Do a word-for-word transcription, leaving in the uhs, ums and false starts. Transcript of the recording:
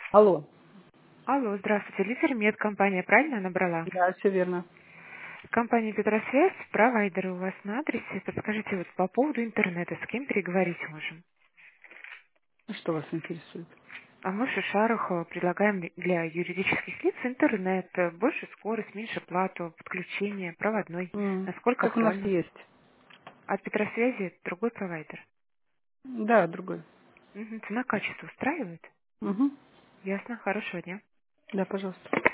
Алло. Алло, здравствуйте, Лизермет, компания правильно набрала? Да, все верно. Компания Петросвязь, провайдеры у вас на адресе. Подскажите, вот по поводу интернета, с кем переговорить можем? Что вас интересует? А мы в Шишарах предлагаем для юридических лиц интернет, э, больше скорость, меньше плату, подключение, проводной. М, Насколько Так у нас актуально? есть. От Петросвязи другой провайдер. Да, другой. Мгм. Цена качество устраивает? Угу. Ясно, хорошего дня. Да, пожалуйста.